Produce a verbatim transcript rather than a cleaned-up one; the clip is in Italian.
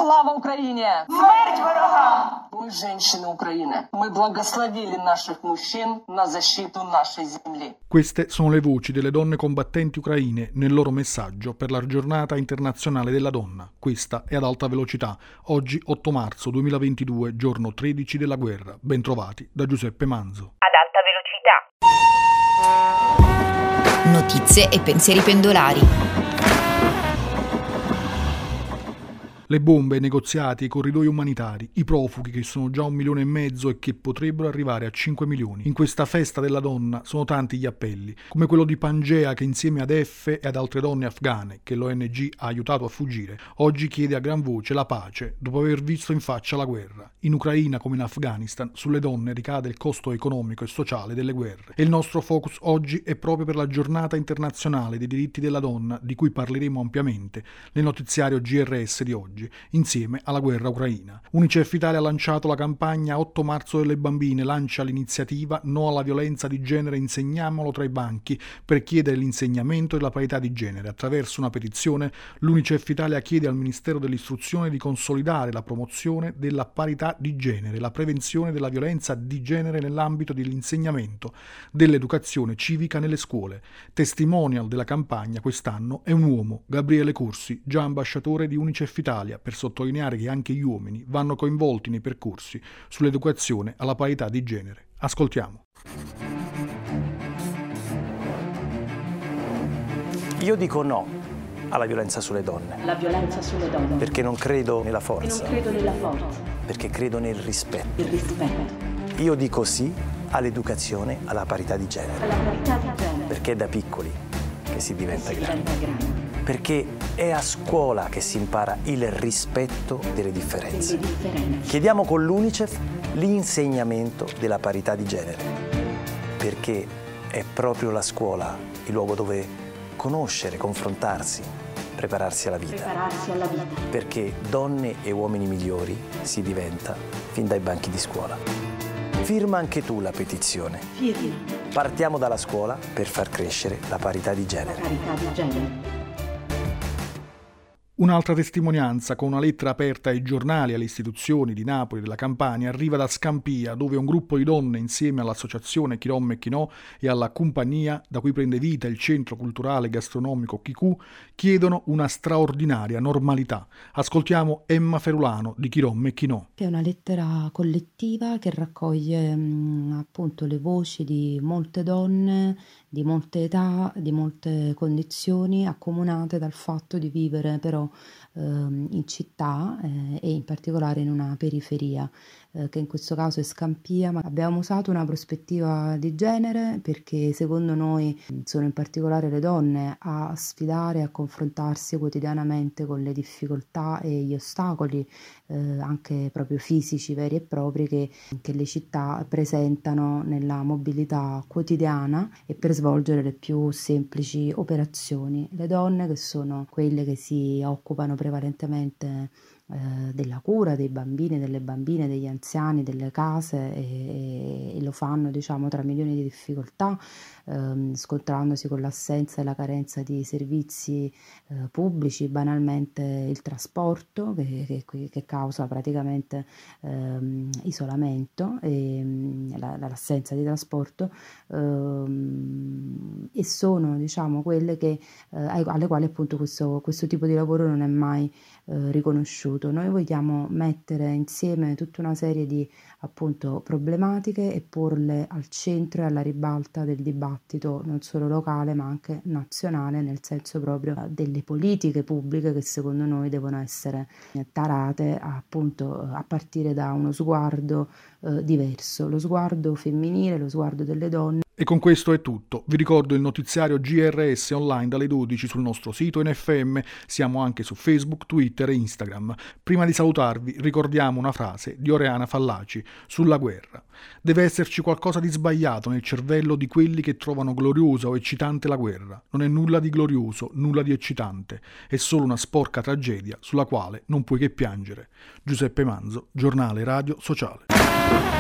Слава Украине! Смерть ворогам! Мы, женщины Украины, мы благословили наших мужчин на защиту нашей земли. Queste sono le voci delle donne combattenti ucraine nel loro messaggio per la giornata internazionale della donna. Questa è Ad alta velocità. Oggi otto marzo duemilaventidue, giorno tredici della guerra. Bentrovati da Giuseppe Manzo. Ad alta velocità. Notizie e pensieri pendolari. Le bombe, i negoziati, i corridoi umanitari, i profughi che sono già un milione e mezzo e che potrebbero arrivare a cinque milioni. In questa festa della donna sono tanti gli appelli, come quello di Pangea che insieme ad Effe e ad altre donne afghane che l'O N G ha aiutato a fuggire, oggi chiede a gran voce la pace dopo aver visto in faccia la guerra. In Ucraina come in Afghanistan sulle donne ricade il costo economico e sociale delle guerre. E il nostro focus oggi è proprio per la giornata internazionale dei diritti della donna, di cui parleremo ampiamente nel notiziario G R S di oggi, insieme alla guerra ucraina. Unicef Italia ha lanciato la campagna otto marzo delle bambine, lancia l'iniziativa No alla violenza di genere, insegniamolo tra i banchi, per chiedere l'insegnamento della parità di genere. Attraverso una petizione l'Unicef Italia chiede al Ministero dell'Istruzione di consolidare la promozione della parità di genere, la prevenzione della violenza di genere nell'ambito dell'insegnamento dell'educazione civica nelle scuole. Testimonial della campagna quest'anno è un uomo, Gabriele Corsi, già ambasciatore di Unicef Italia, per sottolineare che anche gli uomini vanno coinvolti nei percorsi sull'educazione alla parità di genere. Ascoltiamo. Io dico no alla violenza sulle donne. La violenza sulle donne. Perché non credo nella forza. E non credo nella forza. Perché credo nel rispetto. Il rispetto. Io dico sì all'educazione alla parità di genere. Alla parità di genere. Perché è da piccoli che si diventa si grandi. Diventa grande. Perché è a scuola che si impara il rispetto delle differenze. Delle differenze. Chiediamo con l'Unicef l'insegnamento della parità di genere, perché è proprio la scuola il luogo dove conoscere, confrontarsi, prepararsi alla vita. Prepararsi alla vita. Perché donne e uomini migliori si diventa fin dai banchi di scuola. Firma anche tu la petizione. Firma. Partiamo dalla scuola per far crescere la parità di genere. La parità di genere. Un'altra testimonianza con una lettera aperta ai giornali e alle istituzioni di Napoli e della Campania arriva da Scampia, dove un gruppo di donne insieme all'associazione Chi Rom e Chi No e alla compagnia da cui prende vita il centro culturale gastronomico Chicù chiedono una straordinaria normalità. Ascoltiamo Emma Ferulano di Chi Rom e Chi No. È una lettera collettiva che raccoglie mh, appunto le voci di molte donne, di molte età, di molte condizioni, accomunate dal fatto di vivere però ehm, in città eh, e in particolare in una periferia, eh, che in questo caso è Scampia, ma abbiamo usato una prospettiva di genere perché secondo noi sono in particolare le donne a sfidare, a confrontarsi quotidianamente con le difficoltà e gli ostacoli eh, anche proprio fisici veri e propri che, che le città presentano nella mobilità quotidiana e per svolgere le più semplici operazioni. Le donne, che sono quelle che si occupano prevalentemente eh, della cura dei bambini, delle bambine, degli anziani, delle case e, e lo fanno diciamo tra milioni di difficoltà, ehm, scontrandosi con l'assenza e la carenza di servizi eh, pubblici, banalmente il trasporto che, che, che causa praticamente ehm, isolamento e la, l'assenza di trasporto ehm, e sono diciamo quelle che, eh, alle quali appunto questo, questo tipo di lavoro non è mai eh, riconosciuto. Noi vogliamo mettere insieme tutta una serie di appunto problematiche e porle al centro e alla ribalta del dibattito non solo locale ma anche nazionale, nel senso proprio delle politiche pubbliche che secondo noi devono essere tarate appunto a partire da uno sguardo eh, diverso, lo sguardo femminile, lo sguardo delle donne. E con questo è tutto. Vi ricordo il notiziario G R S online dalle dodici sul nostro sito in F M, siamo anche su Facebook, Twitter e Instagram. Prima di salutarvi ricordiamo una frase di Oriana Fallaci sulla guerra. Deve esserci qualcosa di sbagliato nel cervello di quelli che trovano gloriosa o eccitante la guerra. Non è nulla di glorioso, nulla di eccitante. È solo una sporca tragedia sulla quale non puoi che piangere. Giuseppe Manzo, Giornale Radio Sociale.